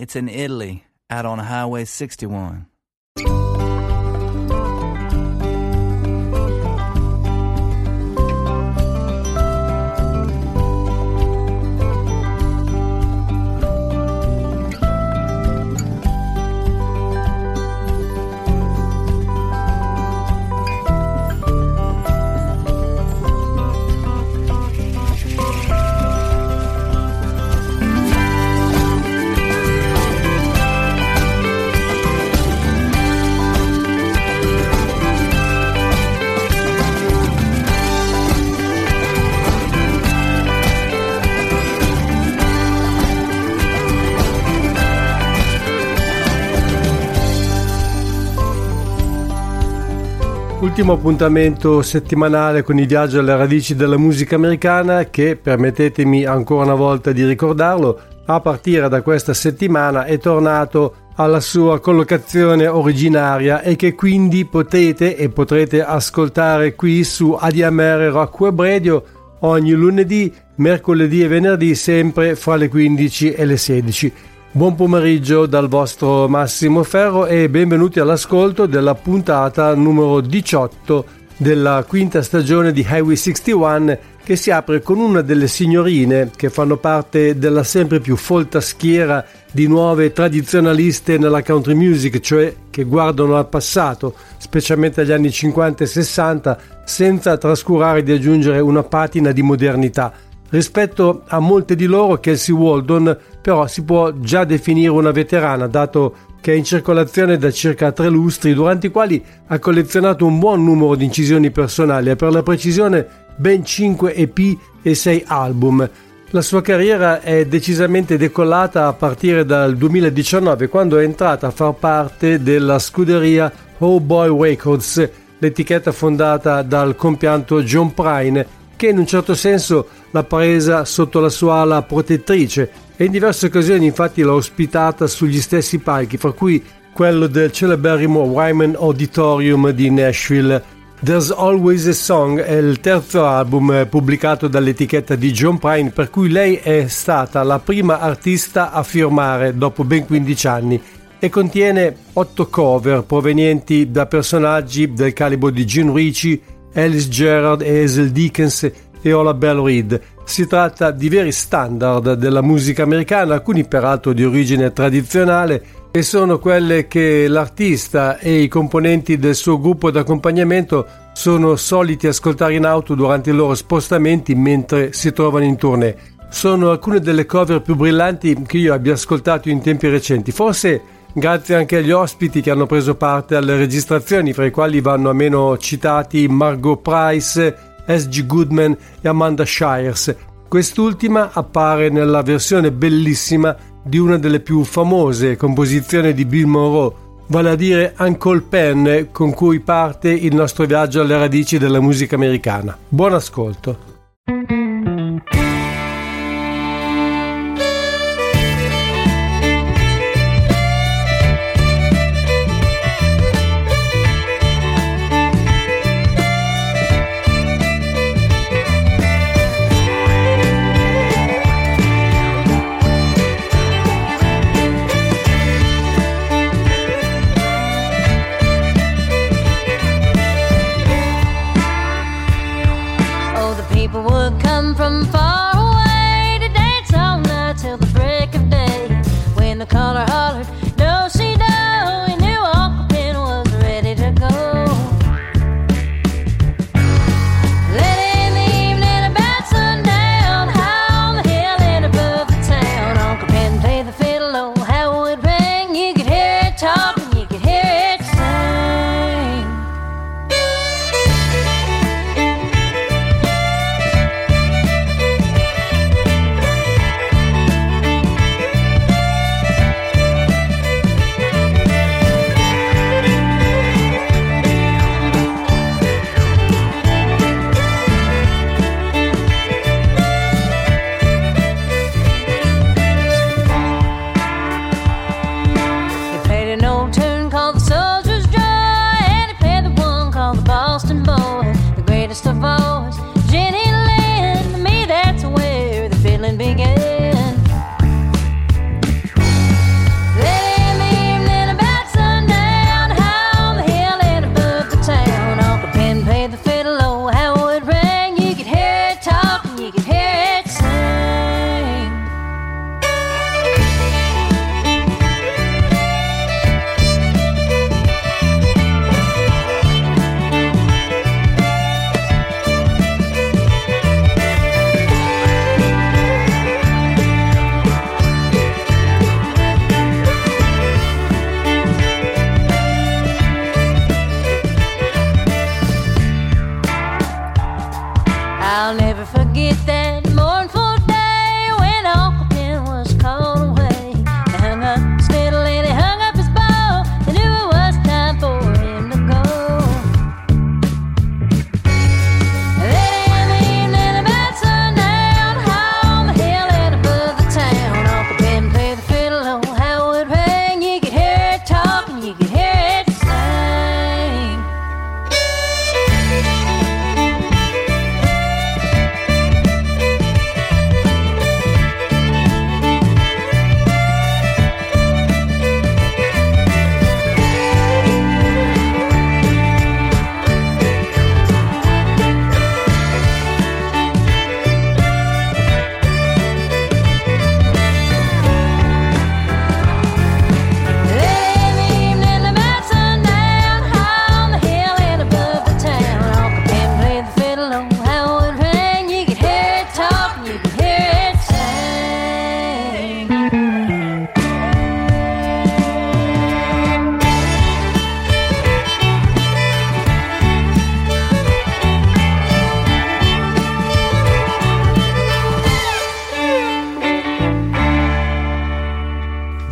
It's in Italy, out on Highway 61. Ultimo appuntamento settimanale con il viaggio alle radici della musica americana che, permettetemi ancora una volta di ricordarlo, a partire da questa settimana è tornato alla sua collocazione originaria e che quindi potete e potrete ascoltare qui su ADMR Rock Web Radio ogni lunedì, mercoledì e venerdì, sempre fra le 15 e le 16. Buon pomeriggio dal vostro Massimo Ferro e benvenuti all'ascolto della puntata numero 18 della quinta stagione di Highway 61, che si apre con una delle signorine che fanno parte della sempre più folta schiera di nuove tradizionaliste nella country music, cioè che guardano al passato, specialmente agli anni 50 e 60, senza trascurare di aggiungere una patina di modernità. Rispetto a molte di loro, Kelsey Waldon però si può già definire una veterana, dato che è in circolazione da circa 3 lustri, durante i quali ha collezionato un buon numero di incisioni personali e, per la precisione, ben 5 EP e 6 album. La sua carriera è decisamente decollata a partire dal 2019, quando è entrata a far parte della scuderia Oh Boy Records, l'etichetta fondata dal compianto John Prine, che in un certo senso l'ha presa sotto la sua ala protettrice e in diverse occasioni infatti l'ha ospitata sugli stessi palchi, fra cui quello del celeberrimo Wyman Auditorium di Nashville. There's Always a Song è il terzo album pubblicato dall'etichetta di John Prine, per cui lei è stata la prima artista a firmare dopo ben 15 anni e contiene 8 cover provenienti da personaggi del calibro di Gene Ritchie, Alice Gerrard e Hazel Dickens e Ola Belle Reed. Si tratta di veri standard della musica americana, alcuni peraltro di origine tradizionale, e sono quelle che l'artista e i componenti del suo gruppo d'accompagnamento sono soliti ascoltare in auto durante i loro spostamenti mentre si trovano in tournée. Sono alcune delle cover più brillanti che io abbia ascoltato in tempi recenti, forse grazie anche agli ospiti che hanno preso parte alle registrazioni, fra i quali vanno a meno citati Margot Price, S.G. Goodman e Amanda Shires. Quest'ultima appare nella versione bellissima di una delle più famose composizioni di Bill Monroe, vale a dire Uncle Pen, con cui parte il nostro viaggio alle radici della musica americana. Buon ascolto.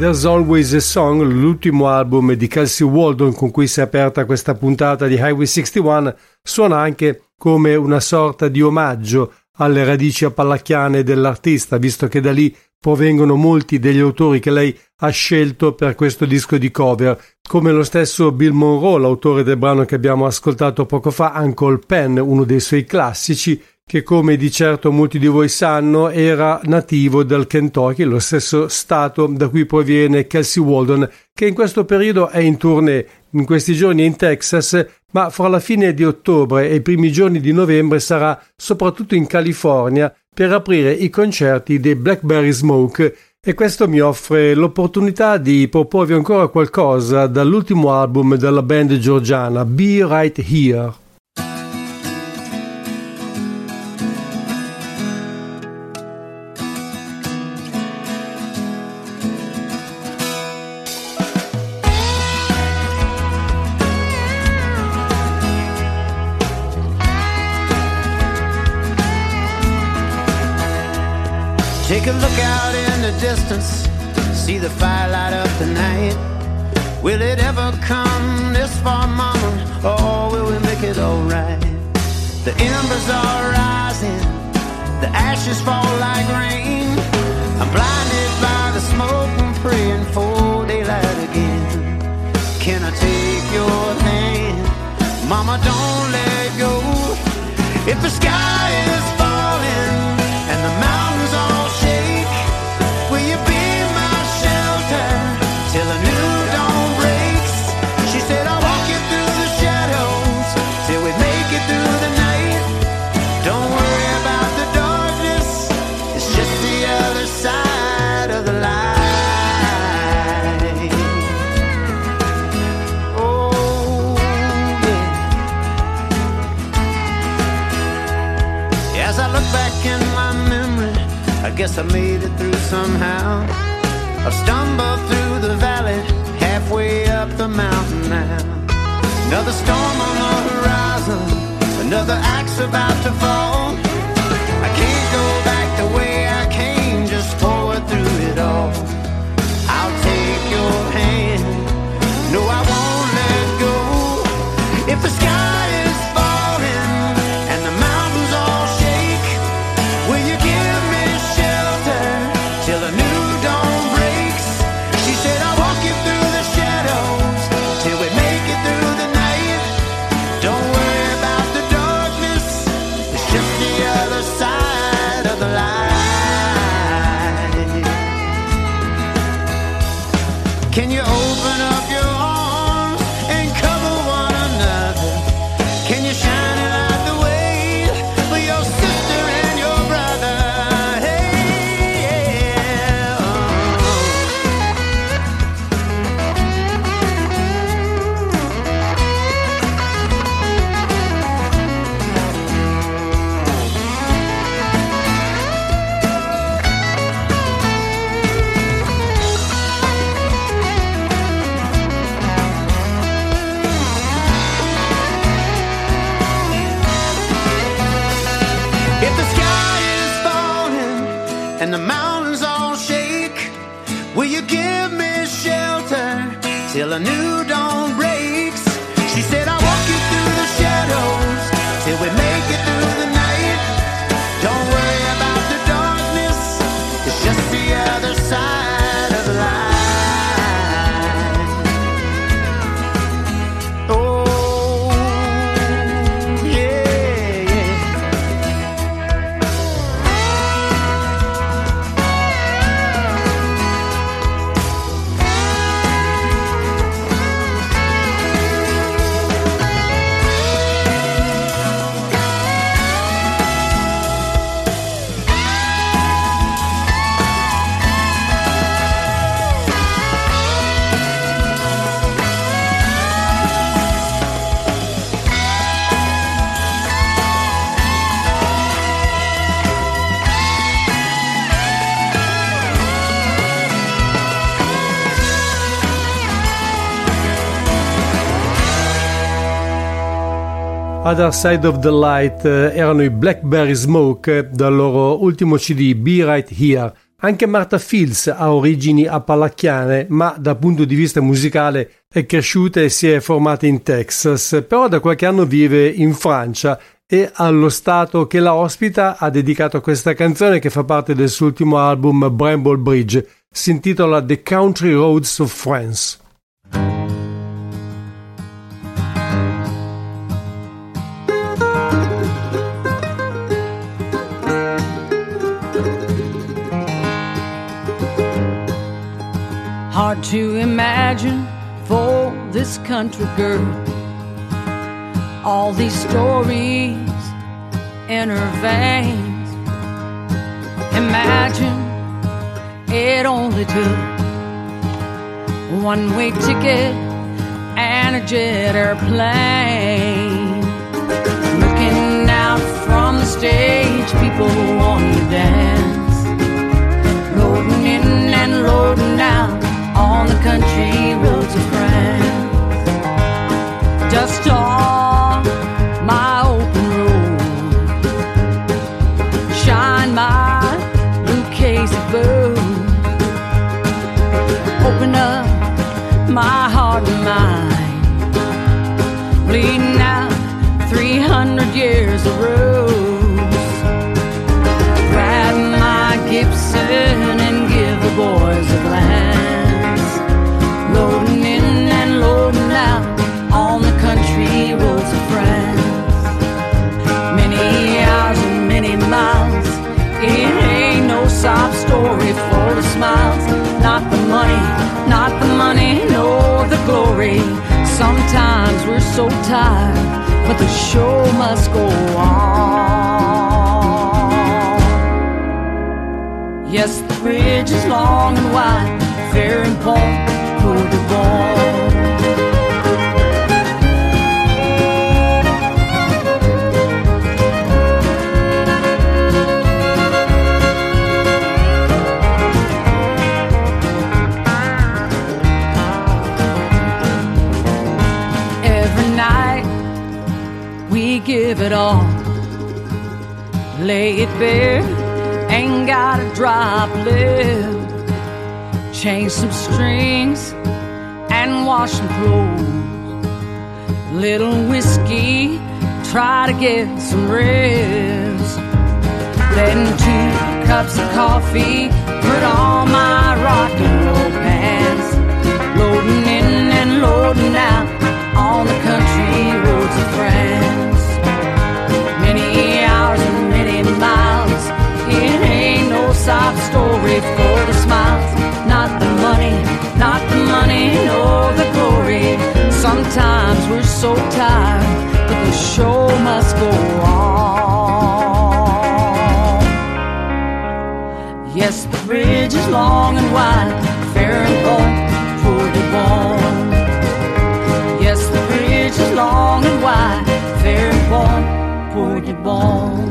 There's Always a Song, l'ultimo album di Kelsey Waldon con cui si è aperta questa puntata di Highway 61, suona anche come una sorta di omaggio alle radici appalacchiane dell'artista, visto che da lì provengono molti degli autori che lei ha scelto per questo disco di cover, come lo stesso Bill Monroe, l'autore del brano che abbiamo ascoltato poco fa, Uncle Pen, uno dei suoi classici, che come di certo molti di voi sanno era nativo del Kentucky, lo stesso stato da cui proviene Kelsey Waldon, che in questo periodo è in tournée, in questi giorni è in Texas, ma fra la fine di ottobre e i primi giorni di novembre sarà soprattutto in California per aprire i concerti dei Blackberry Smoke, e questo mi offre l'opportunità di proporvi ancora qualcosa dall'ultimo album della band georgiana, Be Right Here. Take a look out in the distance, see the fire light up the night. Will it ever come this far, mama, or will we make it alright? The embers are rising, the ashes fall like rain. I'm blinded by the smoke and praying for daylight again. Can I take your hand? Mama, don't let go. If the sky is falling and the mountains all shake, will you be my shelter till the new dawn breaks? She said I'll walk you through the shadows till we make it through the night. Don't worry about the darkness, it's just the other side of the light. Oh yeah. As I look back in my memory, I guess I made it through somehow. I've stumbled through the valley, halfway up the mountain now. Another storm on the horizon, another axe about to fall. I can't go back the way I came, just forward through it all. I'll take your hand, no I won't let go. If the sky is falling and the mountains all shake, will you give me shelter till the new dawn breaks? She said I'll walk you through the shadows till we make it through the night. Don't worry about the darkness, it's just the other side of the light. Can you open up your arms and cover one another? Can you shine a light the way for your sister and your brother? Hey, yeah. If the sky is falling and the mountains all shake, will you give me shelter till a new dawn breaks? She said I'll walk you through the shadows till we make it through the night. Don't worry about the darkness, it's just the other side of the light. Oh, yeah, yeah. Other Side of the Light erano i Blackberry Smoke dal loro ultimo CD Be Right Here, Anche Martha Fields ha origini appalacchiane, ma dal punto di vista musicale è cresciuta e si è formata in Texas, però da qualche anno vive in Francia e allo stato che la ospita ha dedicato questa canzone che fa parte del suo ultimo album Bramble Bridge. Si intitola The Country Roads of France. Hard to imagine for this country girl all these stories in her veins. Imagine it only took one-way ticket and a jet airplane. Looking out from the stage, people want to dance, loading in and loading out on the country roads of France. Dust off my open road, shine my Lucchese boot, open up my heart and mind, bleeding out 300 years of rose. Grab my Gibson and give the boys a glance, loading in and loading out on the country roads of France. Many hours and many miles, it ain't no sob story for the smiles. Not the money, not the money, no, the glory. Sometimes we're so tired, but the show must go on. Yes, the bridge is long and wide, fair and pont pour de bon. Give it all, lay it bare, ain't got a drop left. Change some strings and wash some clothes. Little whiskey, try to get some rest. Then 2 cups of coffee, put on my rock and roll pants, loading in and loading out on the country roads of France. Many hours and many miles, it ain't no sob story for the smiles. Not the money, not the money, no, the glory. Sometimes we're so tired, but the show must go on. Yes, the bridge is long and wide, fair and bon pour de bon. Yes, the bridge is long and wide, fair and bon pour de bon.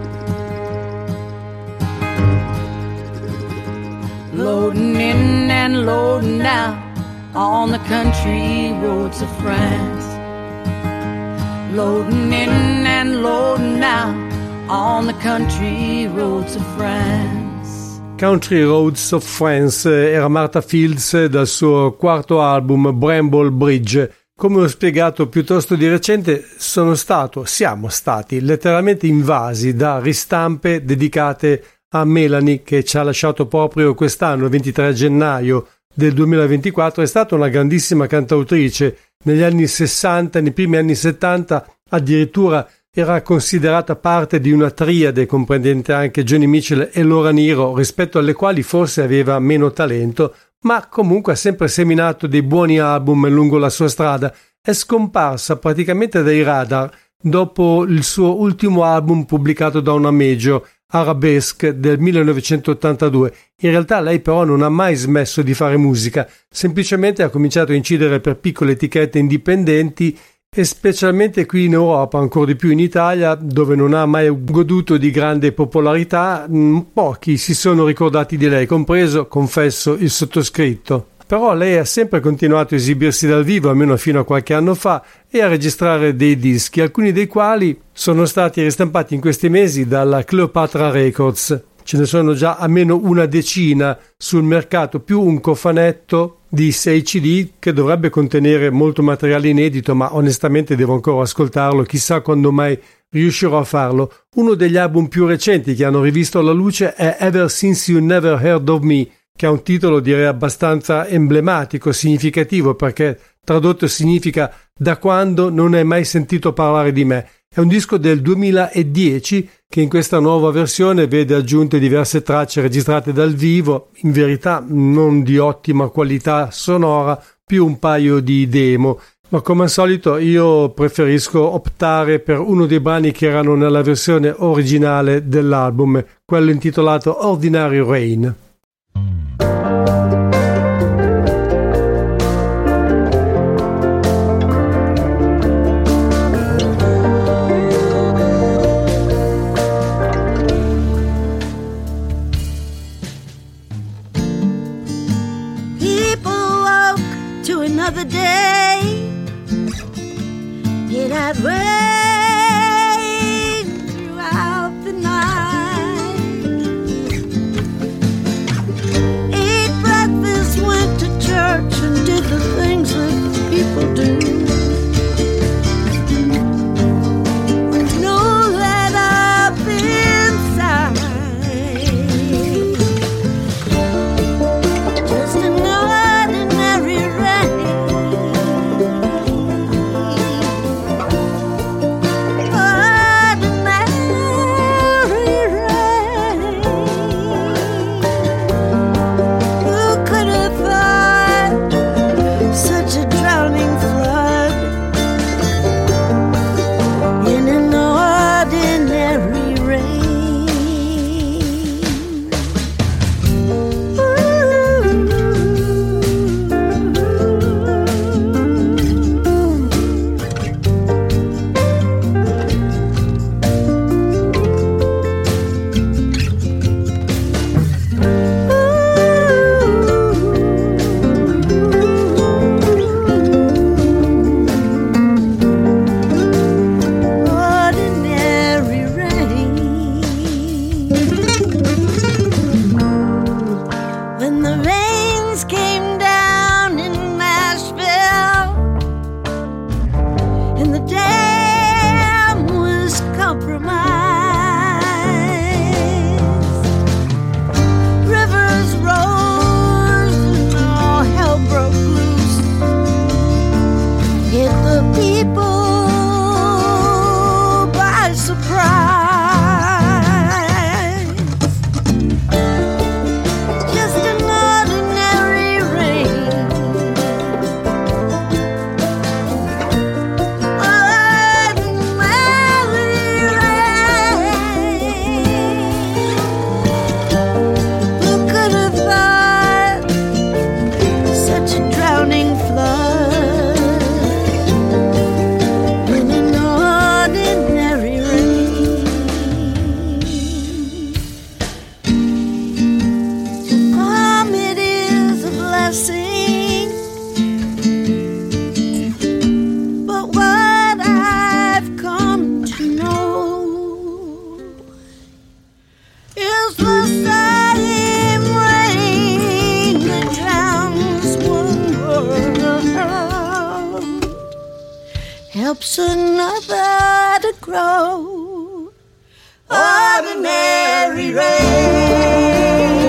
Loading in and loading out on the country roads of France. Loading in and loading out on the country roads of France. Country Roads of France era Martha Fields dal suo quarto album Bramble Bridge. Come ho spiegato piuttosto di recente, siamo stati letteralmente invasi da ristampe dedicate a Melanie, che ci ha lasciato proprio quest'anno, 23 gennaio del 2024. È stata una grandissima cantautrice. Negli anni 60, nei primi anni 70, addirittura era considerata parte di una triade comprendente anche Joni Mitchell e Laura Nyro, rispetto alle quali forse aveva meno talento, ma comunque ha sempre seminato dei buoni album lungo la sua strada. È scomparsa praticamente dai radar dopo il suo ultimo album pubblicato da una major, Arabesque, del 1982. In realtà lei però non ha mai smesso di fare musica, semplicemente ha cominciato a incidere per piccole etichette indipendenti e specialmente qui in Europa, ancora di più in Italia, dove non ha mai goduto di grande popolarità. Pochi si sono ricordati di lei, compreso, confesso, il sottoscritto. Però lei ha sempre continuato a esibirsi dal vivo, almeno fino a qualche anno fa, e a registrare dei dischi, alcuni dei quali sono stati ristampati in questi mesi dalla Cleopatra Records. ce ne sono già almeno una decina sul mercato, più un cofanetto di 6 CD che dovrebbe contenere molto materiale inedito, ma onestamente devo ancora ascoltarlo, chissà quando mai riuscirò a farlo. Uno degli album più recenti che hanno rivisto la luce è Ever Since You Never Heard of Me, che ha un titolo direi abbastanza emblematico, significativo, perché tradotto significa Da quando non hai mai sentito parlare di me. È un disco del 2010 che in questa nuova versione vede aggiunte diverse tracce registrate dal vivo, in verità non di ottima qualità sonora, più un paio di demo. Ma come al solito io preferisco optare per uno dei brani che erano nella versione originale dell'album, quello intitolato Ordinary Rain. Another day, it had rained throughout the night. Ate breakfast, went to church, and did the things that people do. Know that I've been sad, just an ordinary rain. Helps another to grow. Ordinary rain.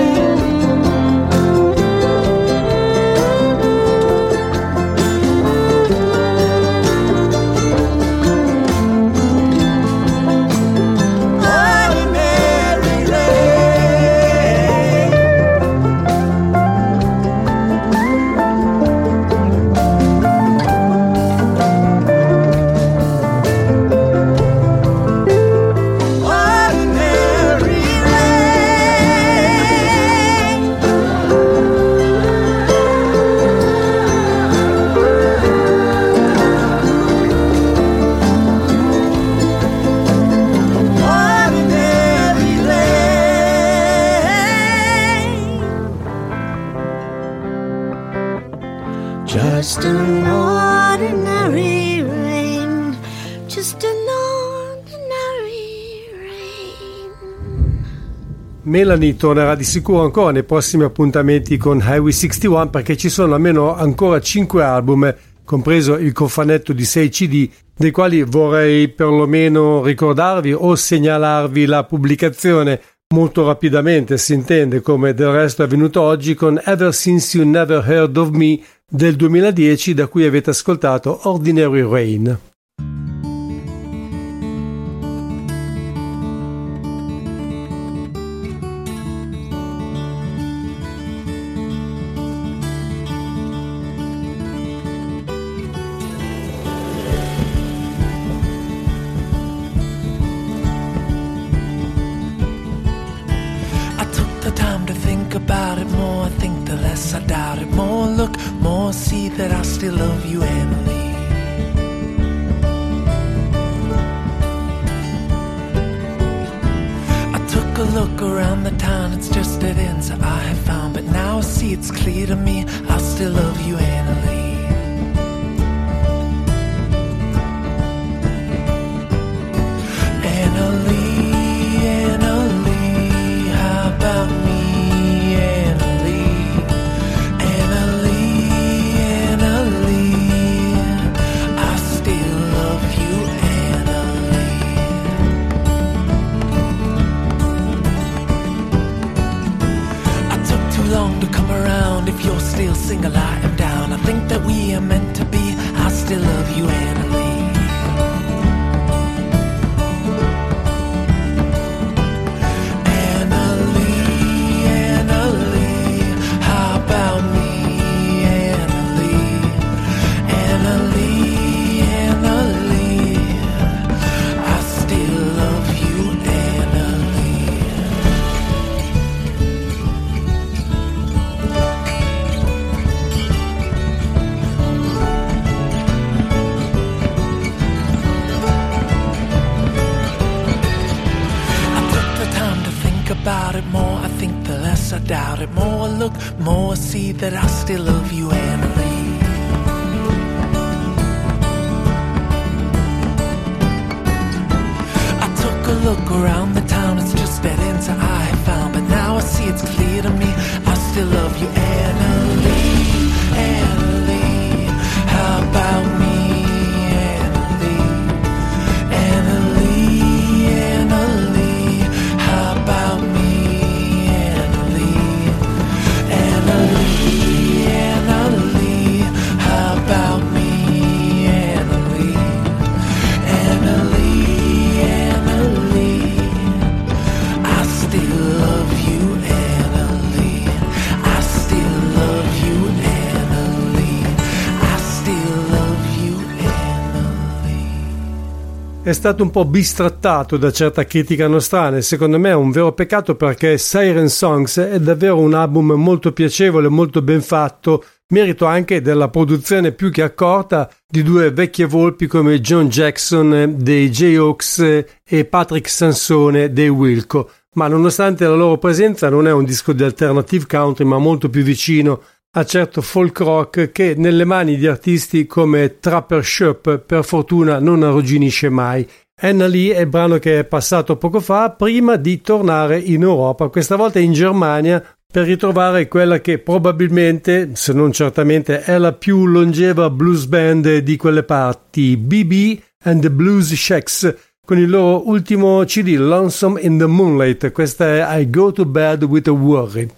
Just an ordinary rain, just an ordinary rain. Melanie tornerà di sicuro ancora nei prossimi appuntamenti con Highway 61, perché ci sono almeno ancora 5 album, compreso il cofanetto di 6 CD, dei quali vorrei perlomeno ricordarvi o segnalarvi la pubblicazione molto rapidamente, si intende, come del resto è avvenuto oggi, con Ever Since You Never Heard of Me del 2010, da cui avete ascoltato Ordinary Rain. I doubt it. More look, more see that I still love you, Annalie. I took a look around the town, it's just dead ends I have found, but now I see it's clear to me I still love you, Annalie. Annalie, Annalie, how about me? If you're still single, I am down. I think that we are meant to be. I still love you, Annalie. Annalie, Annalie, how about me, Annalie? Annalie, Annalie, I still love you, Annalie. About it more, I think the less I doubt it. More look, more see that I still love you, Annalie. I took a look around the town, it's just dead ends I have found, but now I see it's clear to me I still love you, Annalie. Annalie, how about me? È stato un po' bistrattato da certa critica nostrana e secondo me è un vero peccato, perché Siren Songs è davvero un album molto piacevole, molto ben fatto, merito anche della produzione più che accorta di due vecchie volpi come John Jackson dei Jayhawks e Patrick Sansone dei Wilco, ma nonostante la loro presenza non è un disco di alternative country, ma molto più vicino a certo folk rock che nelle mani di artisti come Trapper Shop per fortuna non arrugginisce mai. Annalie è il brano che è passato poco fa prima di tornare in Europa, questa volta in Germania, per ritrovare quella che probabilmente, se non certamente, è la più longeva blues band di quelle parti, BB and the Blues Shacks, con il loro ultimo CD Lonesome in the Moonlight. Questa è I Go to Bed with a Worry.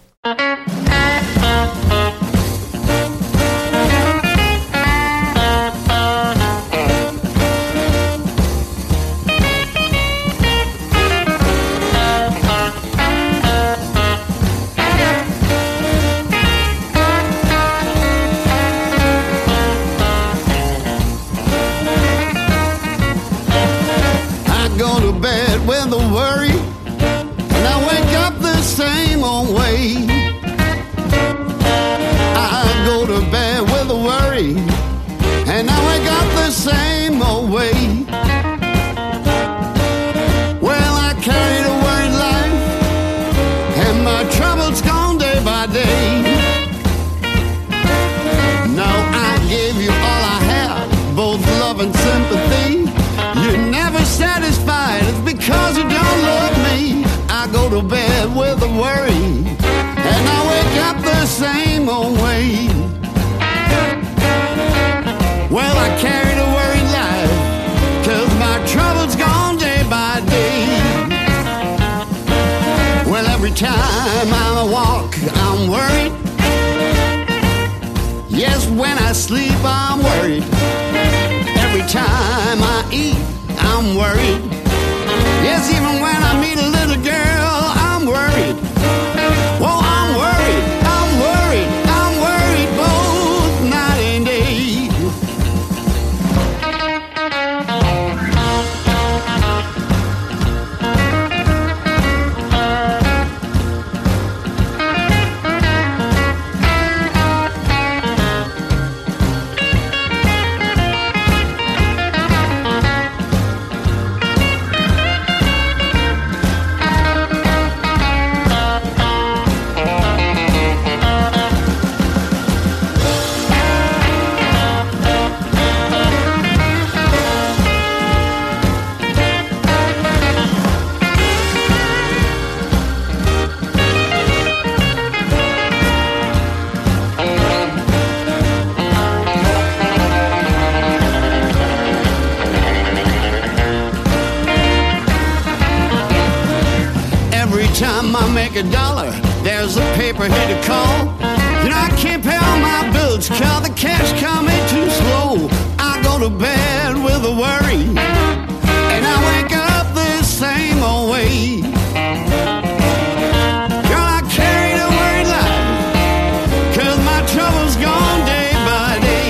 Because you don't love me, I go to to bed with a worry, and I wake up the same old way. Well, I carry the worried life, 'cause my trouble's gone day by day. Well, every time I walk, I'm worried. Yes, when I sleep, I'm worried. Every time I eat, I'm worried. Yes, even when I meet a little girl, I'm worried. Well, I'm worried, I'm worried, I'm worried both night and day. Time I make a dollar, there's a paper here to call. You know, I can't pay all my bills 'cause the cash coming too slow. I go to bed with a worry, and I wake up the same old way. Girl, I carry the worried life, 'cause my trouble's gone day by day.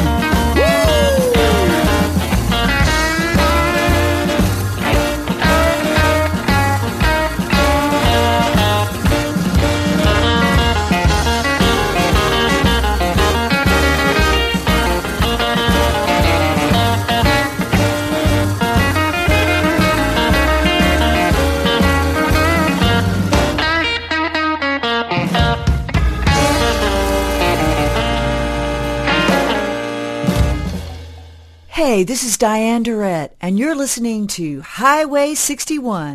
Hey, this is Diane Durrett, and you're listening to Highway 61.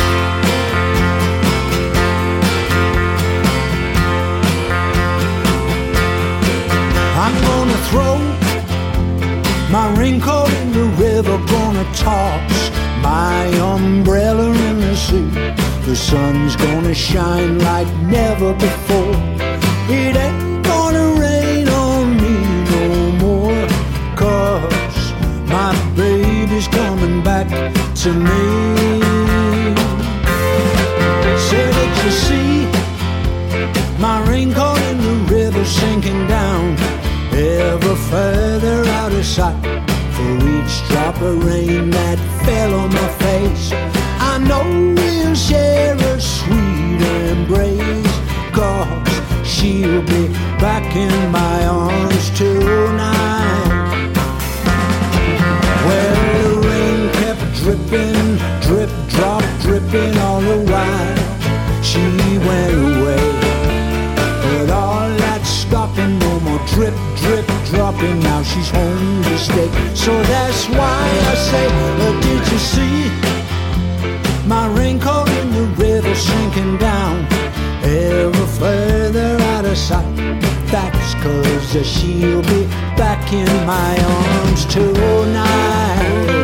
I'm gonna throw my raincoat in the river, gonna toss my umbrella in the sea. The sun's gonna shine like never before. It ain't gonna rain on me no more, 'cause my baby's coming back to me. Say, did you see my raincoat in the river sinking down ever further out of sight? For each drop of rain that fell on my face, I know we'll share a sweet embrace, 'cause she'll be back in my arms tonight. Well, the rain kept dripping, drip, drop, dripping all the while she went away. But all that stopping, no more drip, drip, dropping. Now she's home to stay. So that's why I say, did you see my raincoat in the river sinking down ever further out of sight? That's 'cause she'll be back in my arms tonight.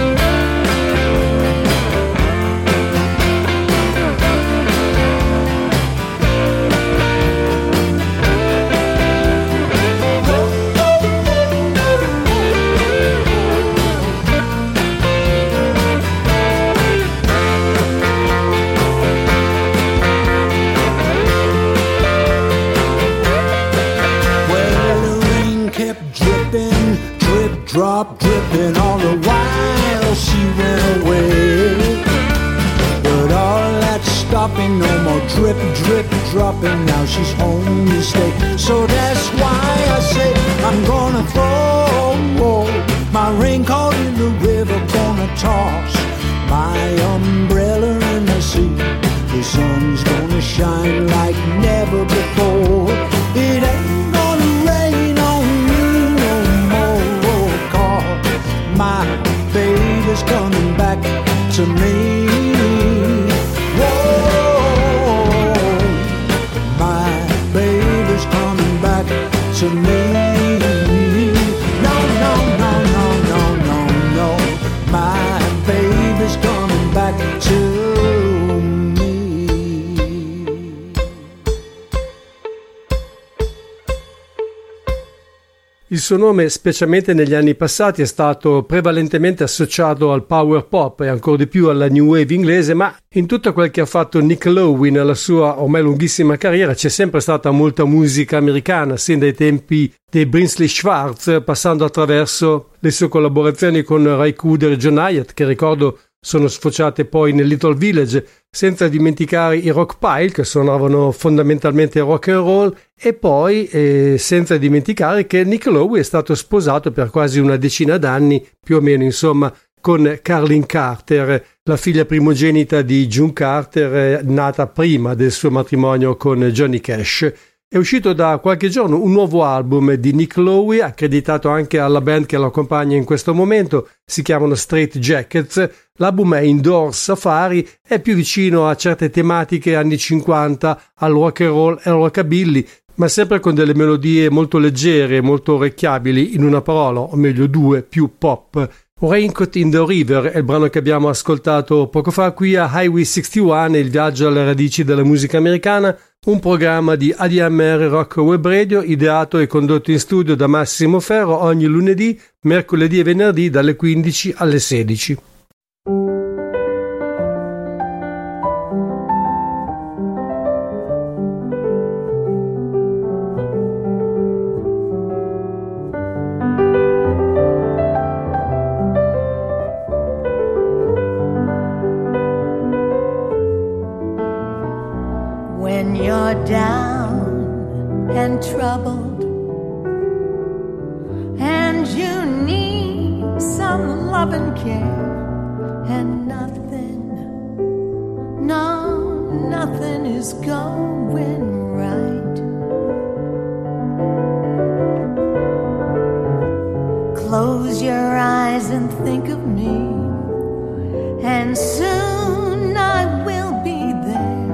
Drop, dripping all the while she went away. But all that stopping, no more drip, drip, dropping. Now she's home to stay. So that's why I say I'm gonna throw my raincoat in the river, gonna toss my umbrella in the sea. The sun's gonna shine like never before. It ain't gonna rain on me no more, 'cause my baby's coming back to me. Whoa. Il suo nome, specialmente negli anni passati, è stato prevalentemente associato al power pop e ancora di più alla new wave inglese, ma in tutto quel che ha fatto Nick Lowe nella sua ormai lunghissima carriera c'è sempre stata molta musica americana, sin dai tempi dei Brinsley Schwarz, passando attraverso le sue collaborazioni con Ray Cooder e John Hyatt, che ricordo sono sfociate poi nel Little Village, senza dimenticare i Rock Pile, che suonavano fondamentalmente rock and roll, e poi senza dimenticare che Nick Lowe è stato sposato per quasi una decina d'anni, più o meno, insomma, con Carlin Carter, la figlia primogenita di June Carter, nata prima del suo matrimonio con Johnny Cash. È uscito da qualche giorno un nuovo album di Nick Lowe, accreditato anche alla band che lo accompagna in questo momento, si chiamano Straight Jackets. L'album è Indoor Safari, è più vicino a certe tematiche anni 50, al rock and roll e al rockabilly, ma sempre con delle melodie molto leggere, molto orecchiabili, in una parola, o meglio due, più pop. Raincoat in the River è il brano che abbiamo ascoltato poco fa qui a Highway 61, il viaggio alle radici della musica americana, un programma di ADMR Rock Web Radio ideato e condotto in studio da Massimo Ferro ogni lunedì, mercoledì e venerdì dalle 15 alle 16. Down and troubled, and you need some love and care, and nothing is going right. Close your eyes and think of me, and soon I will be there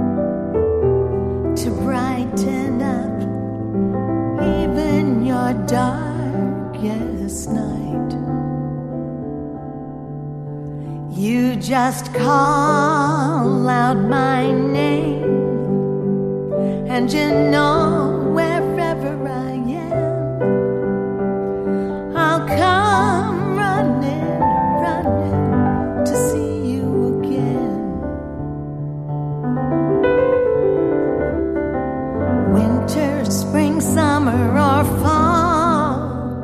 to brighten up even your darkest night. You just call out my name, and you know wherever I am, I'll come running to see you again. Winter, spring, summer, or fall,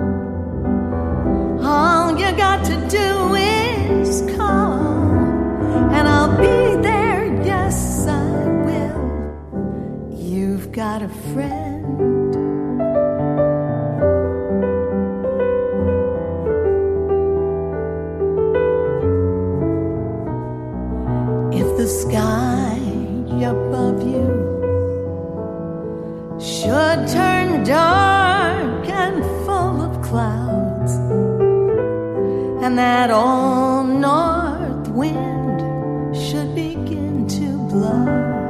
all you got to do is call, and I'll be there, yes I will. You've got a friend. If the sky above you should turn dark and full of clouds, and that old north wind should begin to blow,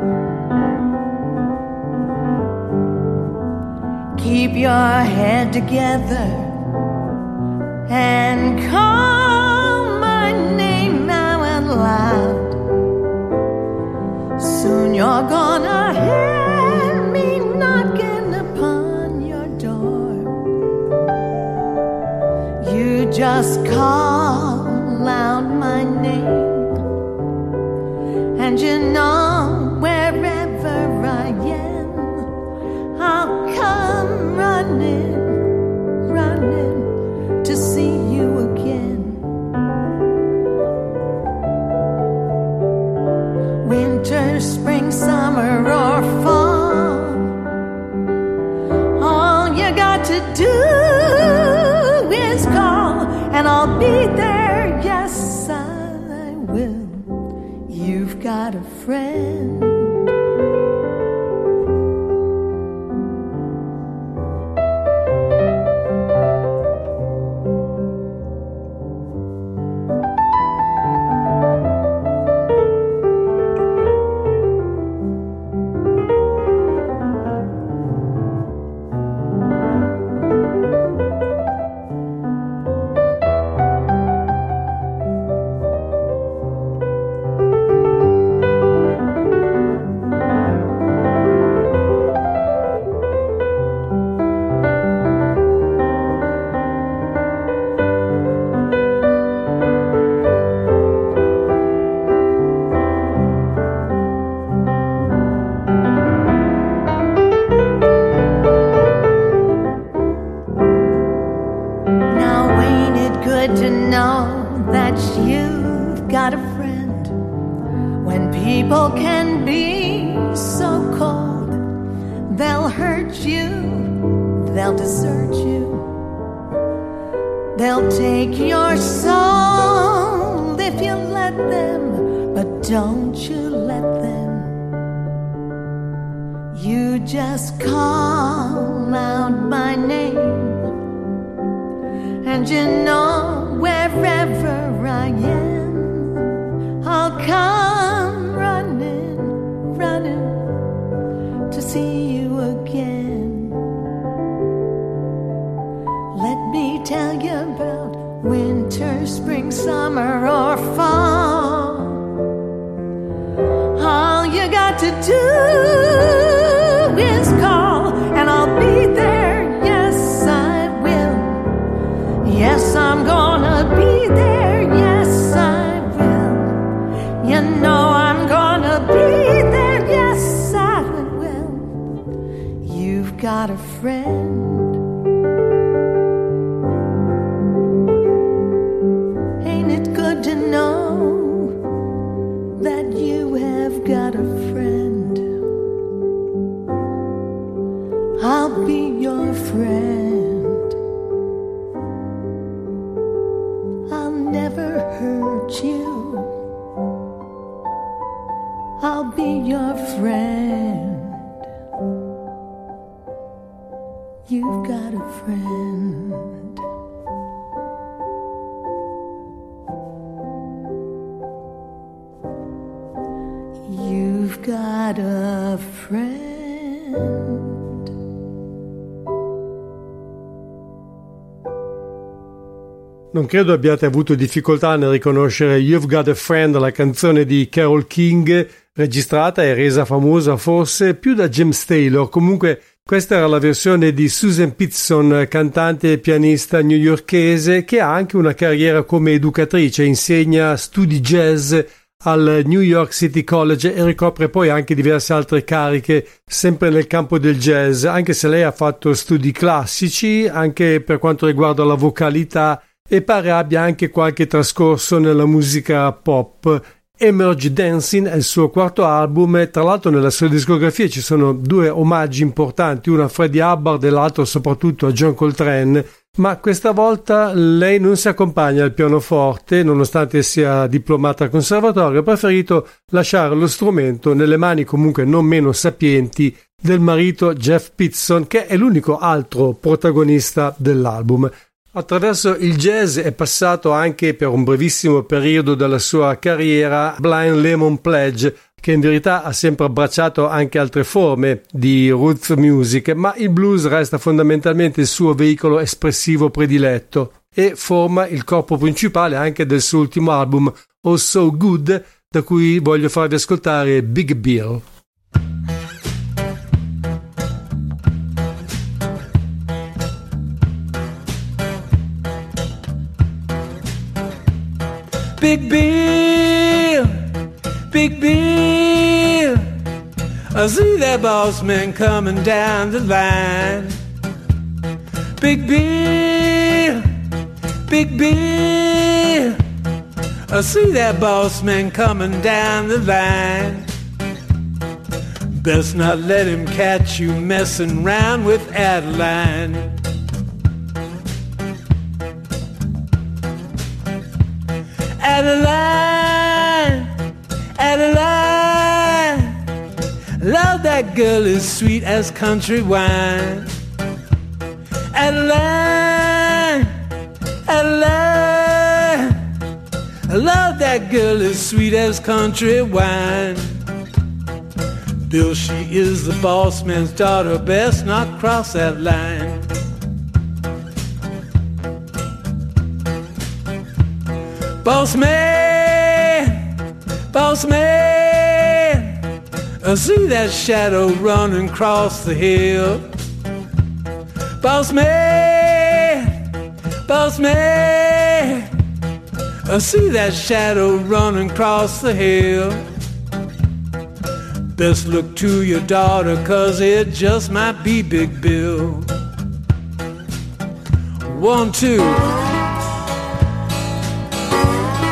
keep your head together and call my name now and loud. Soon you're gonna hear me knocking upon your door. You just call out my name, and you know wherever I am, I'll come running to see you again. Winter, spring, summer, or fall, all you got to do is call, and I'll be there, yes I will. You've got a friend. that you've got a friend. When people can be so cold, they'll hurt you, they'll desert you, they'll take your soul if you let them, but don't you let them. You just call out my name, and you know wherever I am, I'll come running, running to see you again. Let me tell you about winter, spring, summer, or fall. All you got to do is call, and I'll be there. Yes, I will. Yes, I'm gonna be there. Yes, I will. You know I'm gonna be there. Yes, I will. You've got a friend. Ain't it good to know that you have got a friend? I'll be your friend. I'll never hurt you. I'll be your friend. You've got a friend. You've got a friend. Non credo abbiate avuto difficoltà nel riconoscere You've Got a Friend, la canzone di Carole King, registrata e resa famosa forse più da James Taylor. Comunque questa era la versione di Susan Pitson, cantante e pianista newyorkese che ha anche una carriera come educatrice, insegna studi jazz al New York City College e ricopre poi anche diverse altre cariche sempre nel campo del jazz, anche se lei ha fatto studi classici anche per quanto riguarda la vocalità e pare abbia anche qualche trascorso nella musica pop. Emerge Dancing è il suo quarto album e tra l'altro nella sua discografia ci sono due omaggi importanti, uno a Freddie Hubbard e l'altro soprattutto a John Coltrane, ma questa volta lei non si accompagna al pianoforte nonostante sia diplomata al conservatorio, ha preferito lasciare lo strumento nelle mani comunque non meno sapienti del marito Jeff Pitson, che è l'unico altro protagonista dell'album. Attraverso il jazz è passato anche per un brevissimo periodo della sua carriera Blind Lemon Pledge, che in verità ha sempre abbracciato anche altre forme di roots music, ma il blues resta fondamentalmente il suo veicolo espressivo prediletto e forma il corpo principale anche del suo ultimo album Oh So Good, da cui voglio farvi ascoltare Big Bill. Big Bill, Big Bill, I see that boss man coming down the line. Big Bill, Big Bill, I see that boss man coming down the line. Best not let him catch you messing around with Adeline. Adeline, Adeline, love that girl as sweet as country wine. Adeline, Adeline, love that girl as sweet as country wine. Bill, she is the boss man's daughter, best not cross that line. Boss man, boss man, I see that shadow running across the hill. Boss man, boss man, I see that shadow running across the hill. Best look to your daughter, 'cause it just might be Big Bill. 1, 2.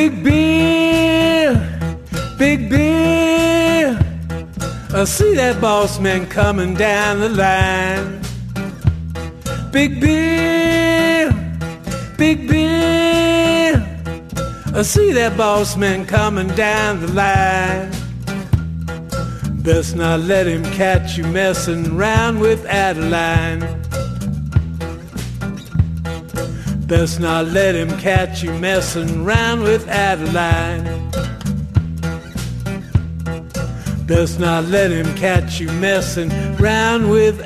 Big Bill, Big Bill, I see that boss man coming down the line. Big Bill, Big Bill, I see that boss man coming down the line. Best not let him catch you messing around with Adeline. Best not let him catch you messing around with Adeline. Best not let him catch you messing around with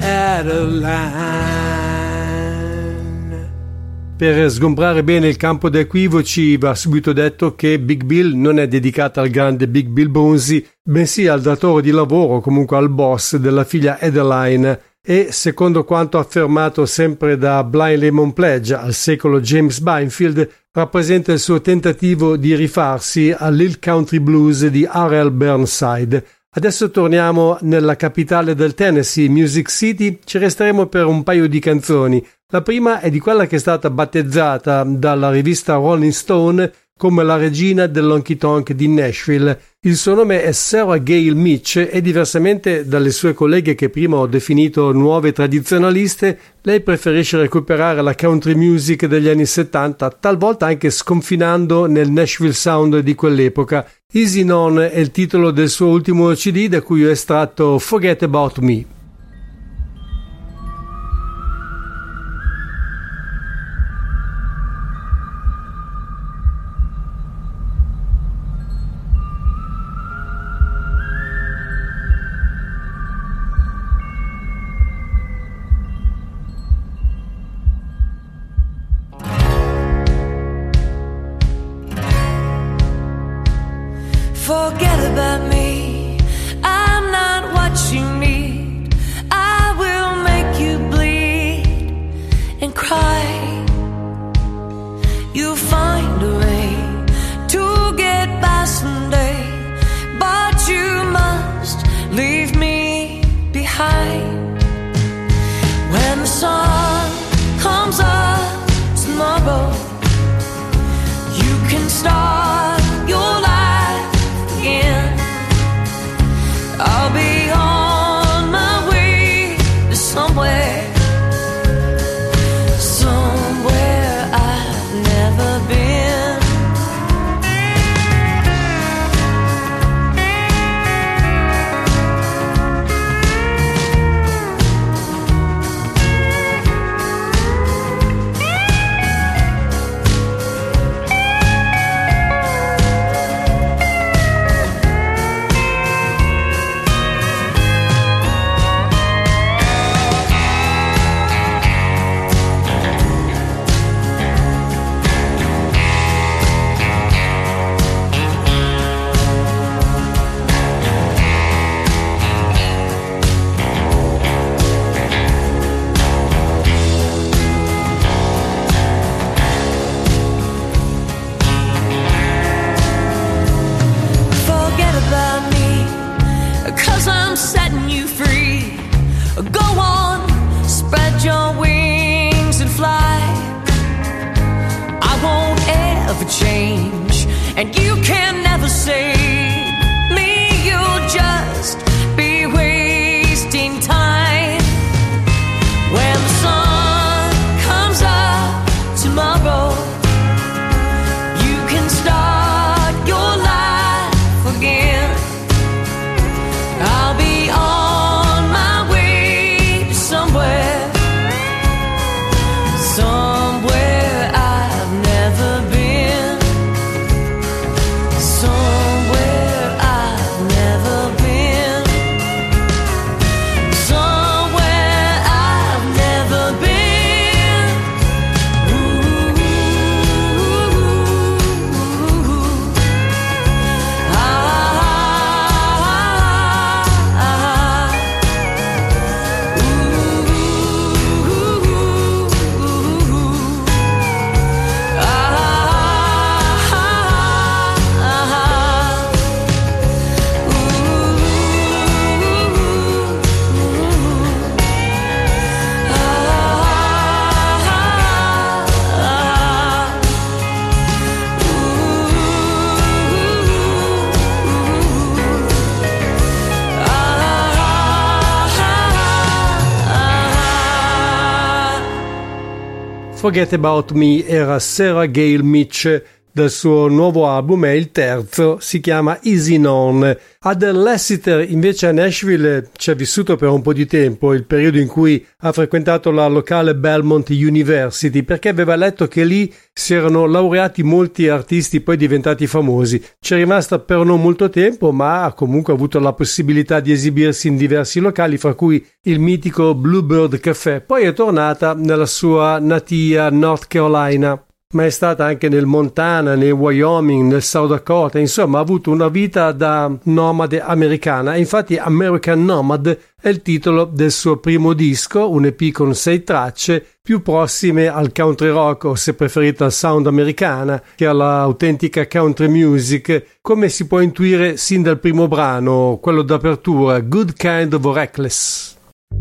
Adeline. Per sgombrare bene il campo da equivoci va subito detto che Big Bill non è dedicata al grande Big Bill Bonzi, bensì al datore di lavoro, comunque al boss della figlia Adeline, e secondo quanto affermato sempre da Blind Lemon Pledge al secolo James Bynfield, rappresenta il suo tentativo di rifarsi all'Hill Country Blues di R.L. Burnside. Adesso torniamo nella capitale del Tennessee, Music City. Ci resteremo per un paio di canzoni. La prima è di quella che è stata battezzata dalla rivista Rolling Stone come la regina dell'honky tonk di Nashville. Il suo nome è Sarah Gale Mitch e, diversamente dalle sue colleghe che prima ho definito nuove tradizionaliste, lei preferisce recuperare la country music degli anni 70, talvolta anche sconfinando nel Nashville sound di quell'epoca. Easy Non è il titolo del suo ultimo CD, da cui ho estratto Forget About Me. Forget about me, I'm not what you need. I will make you bleed and cry. You'll find a way to get by someday, but you must leave me behind. When the sun comes up tomorrow, you can start your life again. I'll be on my way to somewhere, somewhere I've never been. Change, and you can never save me. You'll just be wasting time. When the sun comes up tomorrow, you can start your life again. I'll be on my way to somewhere, somewhere I've never been. Somewhere Forget About Me era Sarah Gale Mitch del suo nuovo album, è il terzo, si chiama Easy Non. Adele Lassiter invece a Nashville ci ha vissuto per un po' di tempo, il periodo in cui ha frequentato la locale Belmont University, perché aveva letto che lì si erano laureati molti artisti poi diventati famosi. Ci è rimasta per non molto tempo, ma ha comunque avuto la possibilità di esibirsi in diversi locali, fra cui il mitico Bluebird Café. Poi è tornata nella sua natia North Carolina, ma è stata anche nel Montana, nel Wyoming, nel South Dakota, insomma ha avuto una vita da nomade americana. Infatti American Nomad è il titolo del suo primo disco, un EP con 6 tracce più prossime al country rock, o se preferite al sound americana, che all'autentica country music, come si può intuire sin dal primo brano, quello d'apertura, Good Kind of Reckless.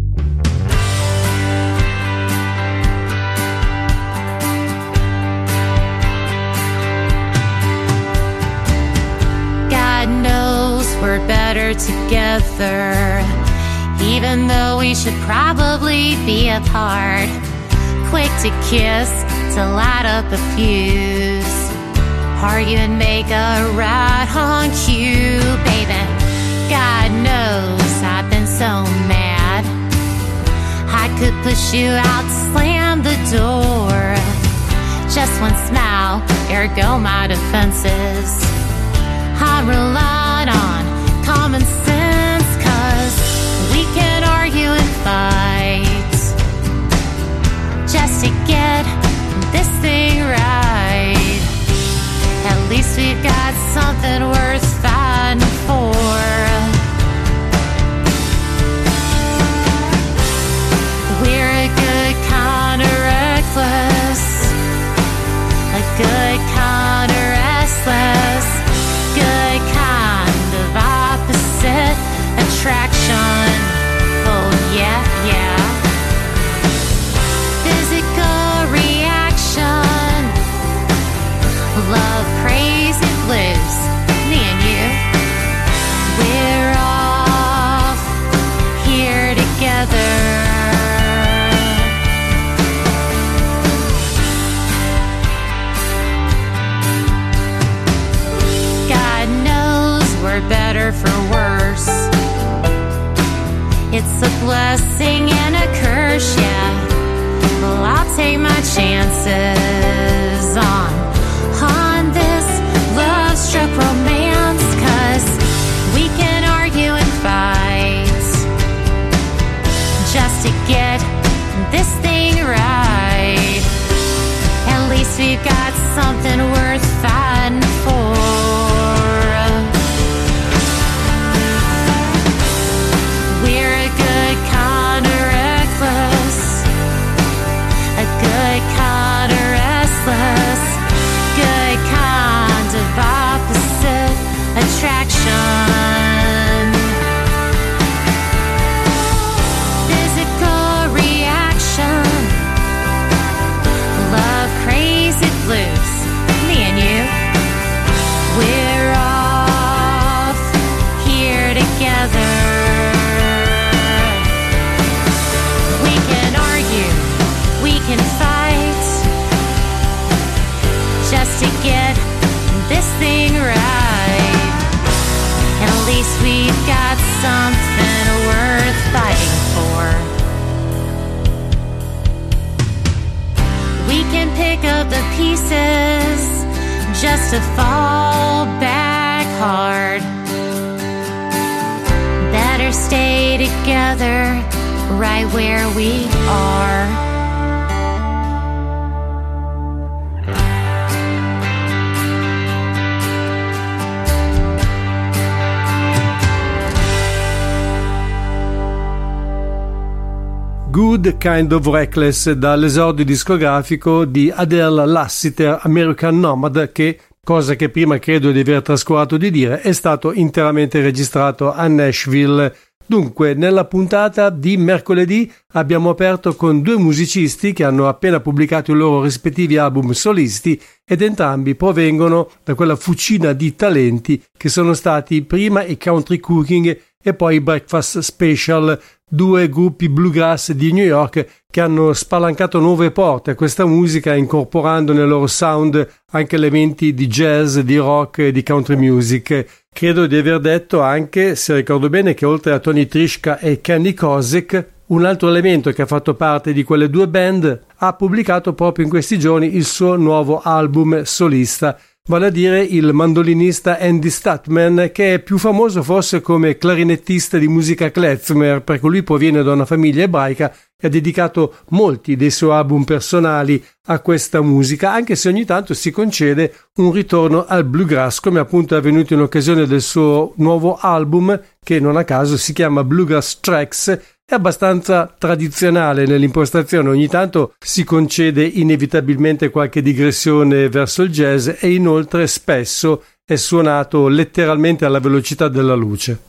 We're better together, even though we should probably be apart. Quick to kiss, to light up a fuse, argue and make a right on cue, baby. God knows I've been so mad, I could push you out, slam the door. Just one smile, ergo my defenses. I'm relying on common sense, 'cause we can argue and fight just to get this thing right. At least we've got something worth fighting for. We're a good kind of reckless, a good kind of restless, good kind of opposite attraction. Oh yeah, yeah. Physical reaction, love, crazy blues, me and you. We're off here together. Better for worse. It's a blessing and a curse, yeah. Well, I'll take my chances on this love-struck romance, 'cause we can argue and fight just to get this thing right. At least we've got something worth fighting for. Good kind of opposite attraction. Physical reaction, love, crazy blues, me and you. We're off here together. We can argue, we can fight, just to get this thing right. At least we've got something worth fighting for. We can pick up the pieces just to fall back hard. Better stay together right where we are. Good Kind of Reckless dall'esordio discografico di Adele Lassiter, American Nomad, che, cosa che prima credo di aver trascurato di dire, è stato interamente registrato a Nashville. Dunque, nella puntata di mercoledì abbiamo aperto con 2 musicisti che hanno appena pubblicato i loro rispettivi album solisti ed entrambi provengono da quella fucina di talenti che sono stati prima i Country Cooking e poi i Breakfast Special, due gruppi bluegrass di New York che hanno spalancato nuove porte a questa musica, incorporando nel loro sound anche elementi di jazz, di rock e di country music. Credo di aver detto anche, se ricordo bene, che oltre a Tony Trischka e Kenny Kozik, un altro elemento che ha fatto parte di quelle due band ha pubblicato proprio in questi giorni il suo nuovo album solista, vale a dire il mandolinista Andy Statman, che è più famoso forse come clarinettista di musica klezmer, perché lui proviene da una famiglia ebraica e ha dedicato molti dei suoi album personali a questa musica, anche se ogni tanto si concede un ritorno al bluegrass, come appunto è avvenuto in occasione del suo nuovo album, che non a caso si chiama Bluegrass Tracks. È abbastanza tradizionale nell'impostazione, ogni tanto si concede inevitabilmente qualche digressione verso il jazz e inoltre spesso è suonato letteralmente alla velocità della luce.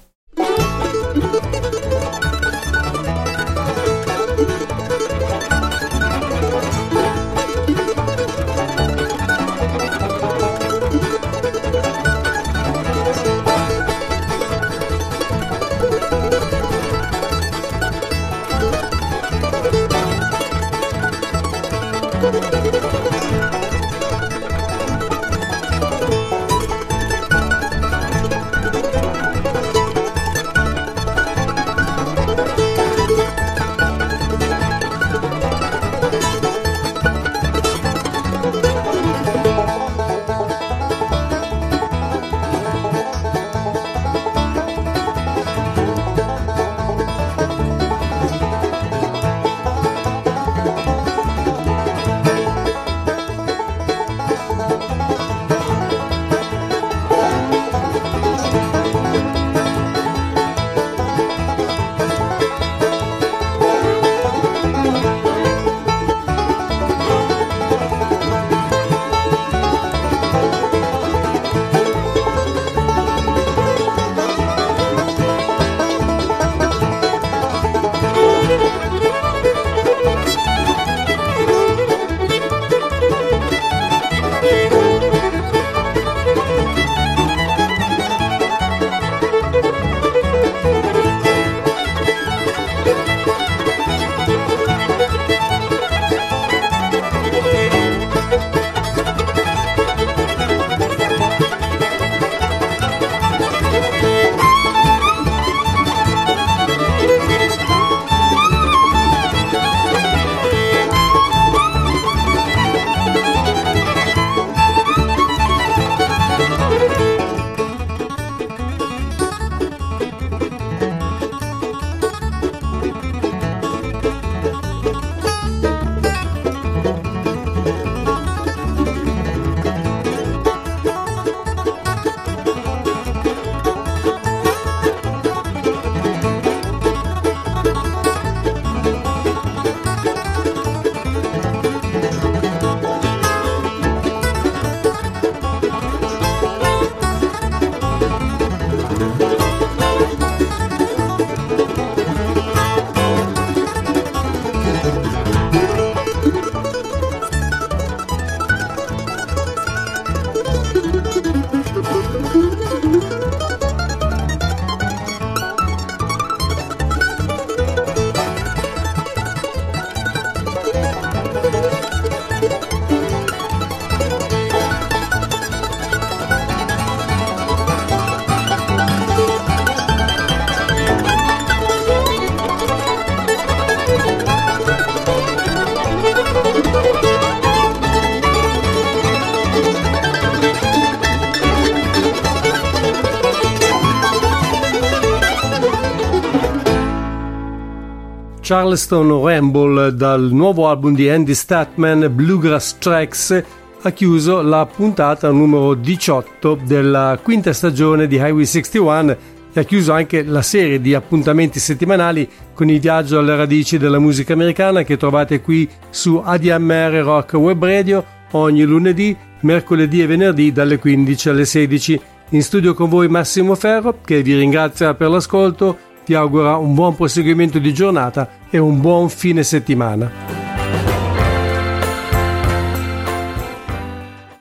Charleston Ramble dal nuovo album di Andy Statman, Bluegrass Tracks, ha chiuso la puntata numero 18 della quinta stagione di Highway 61 e ha chiuso anche la serie di appuntamenti settimanali con il viaggio alle radici della musica americana che trovate qui su ADMR Rock Web Radio ogni lunedì, mercoledì e venerdì dalle 15 alle 16. In studio con voi Massimo Ferro, che vi ringrazia per l'ascolto, ti augura un buon proseguimento di giornata e un buon fine settimana.